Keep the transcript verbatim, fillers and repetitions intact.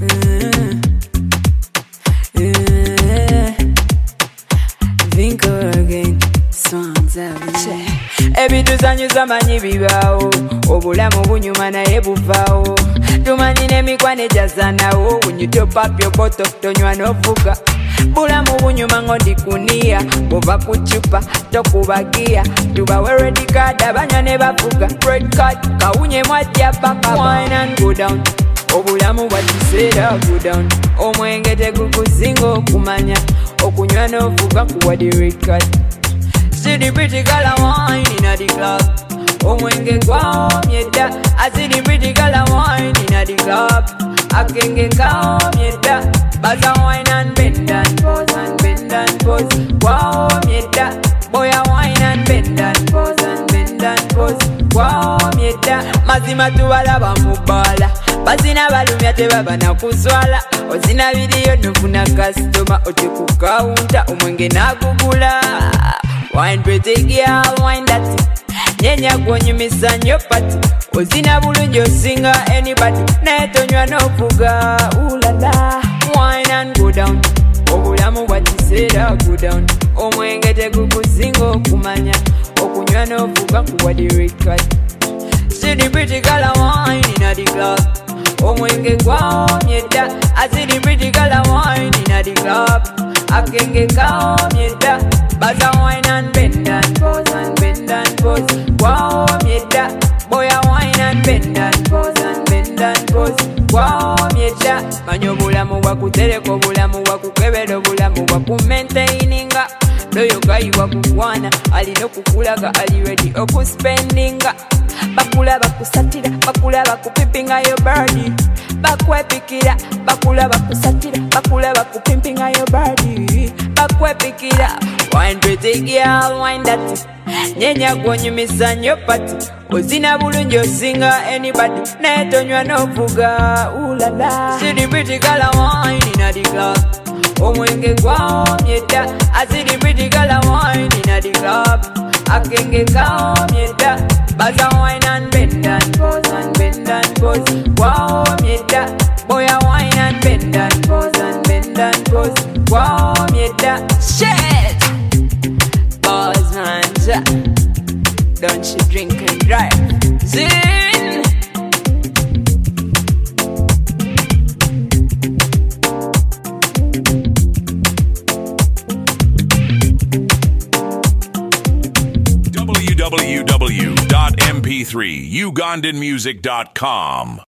Think again, songs have ebituzanyuza manyi bibaawo obulamu bunyuma naye buvaawo tumanyi n'emikwano egyazanawo when you top up your bottle tonywa n'ovuga bulamu bunyuma ngondi kuniya bova ku cupa tokubagiya tubawe red card abanywa ne bavuga red card kawunye mwajja paka wine and go down obulamu bwakiseera go down omwenge tegukusinga okumanya okunywa n'ovuga kuwa the red card. See the pretty girl wine inna the club. Omwenge gwamye da. I see the pretty girl wine inna the club. Akenge kamye da. Baza wine and bend and pose and bend and pose. Gwamye da. Boy a wine and bend and pose and bend and pose. Gwamye da. Mazima tuwalaba mubala. Bazina balumya tebaba na kuzwala. Ozina video nofuna customer. Ote ku counter omwenge nagugula. Wine pretty girl, wine that nyenya gwonyumisa nyo pati ozina bulungi osinga anybody netonywa n'ovuga ulala wine and go down obulamu bwakiseera go down omwenge tegukusinga okumanya okunywa n'ovuga kuwa the red card. See the pretty girl wine inna the club omwenge gwamye da. I see the pretty girl wine inna the club akenge kamye da. Baza wine and bend and pose and bend and pose. Wow, me da. Boy a wine and bend and pose and bend and pose. Wow, me da. Manyo bulamu wakutereko bulamu wakukebero bulamu wakumaintaininga. Loyo gayi wakukwana alino kukulaga ali ready okuspendinga. Bakula bakusatira bakula bakupipinga your body. Bakwepikira bakula bakusatira bakula bakupimpinga your body. Bakwepikira wine pretty girl, wine that nyenya gwonyumisa nyo pati ozina bulungi osinga anybody netonywa n'ovuga ulala. See the pretty girl wine inna the club omwenge gwamye da. I see the pretty girl wine inna the club akenge kamye da. Baza wine and bend and pose and bend and pose. Gwamye da. Boy a wine and bend and pose and bend and pose. Gwamye da. Shit. Don't you drink and drive? Zin. w w w dot m p three ugandan music dot com